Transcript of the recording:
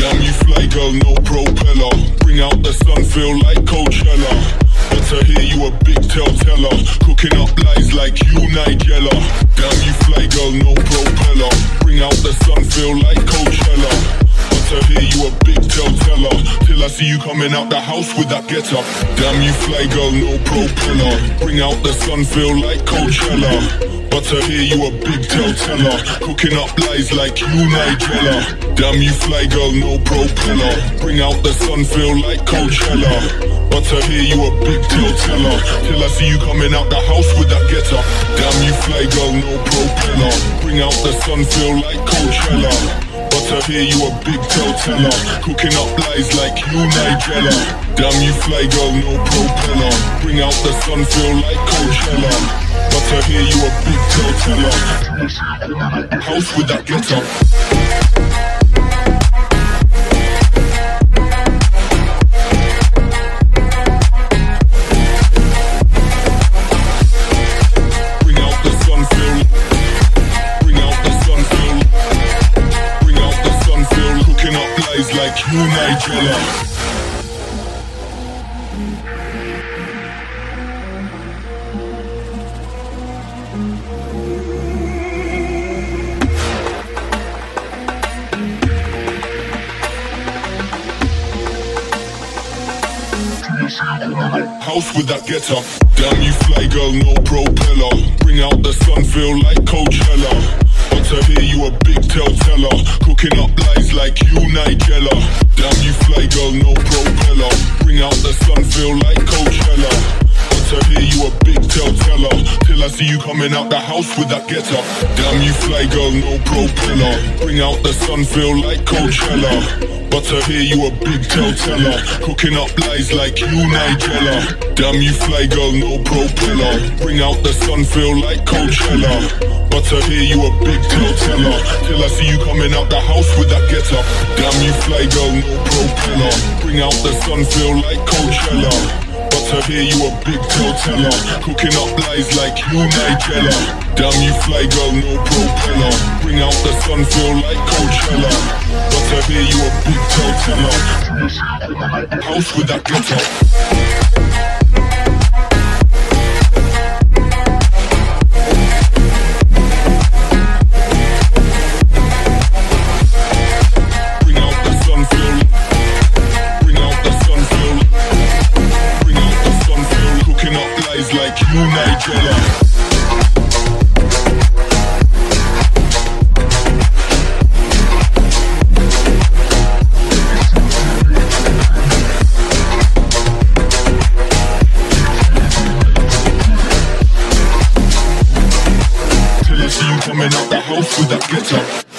Damn you fly girl, no propeller. Bring out the sun, feel like Coachella. But to hear you a big tell-teller, cooking up lies like you Nigella. Damn you fly girl, no propeller. Bring out the sun, feel like Coachella. But to hear you a big tell-teller, till I see you coming out the house with that get-up. Damn you fly girl, no propeller. Bring out the sun, feel like Coachella. But to hear you a big tell-teller, cooking up lies like you Nigella. Damn you fly girl, no propeller. Bring out the sun, feel like Coachella. But to hear you a big tell-teller, till I see you coming out the house with that get-up. Damn you fly girl, no propeller. Bring out the sun, feel like Coachella. But to hear you a big tell-teller, cooking up lies like you Nigella. Damn you fly girl, no propeller. Bring out the sun, feel like Coachella. But to hear you a big tell-teller, house with that get-up. Like you Nigella. House with that get up. Damn you fly girl, no propeller. Bring out the sun, feel like Coachella. But to hear you a big tell-teller, cooking up lies like you Nigella. Damn you fly girl, no propeller. Bring out the sun, feel like Coachella. But to hear you a big tell-teller, till I see you coming out the house with that get-up. Damn you fly girl, no propeller. Bring out the sun, feel like Coachella. But to hear you a big tell-teller, cooking up lies like you Nigella. Damn you fly girl, no propeller. Bring out the sun, feel like Coachella. But to hear you a big tell-teller, till I see you coming out the house with that get-up. Damn you fly girl, no propeller. Bring out the sun, feel like Coachella. But to hear you a big tell-teller, cooking up lies like you Nigella. Damn you fly girl, no propeller. Bring out the sun, feel like Coachella. But to hear you a big tell-teller, house with that get-up. Like you Nigella. Till I see you coming out the house with that get up.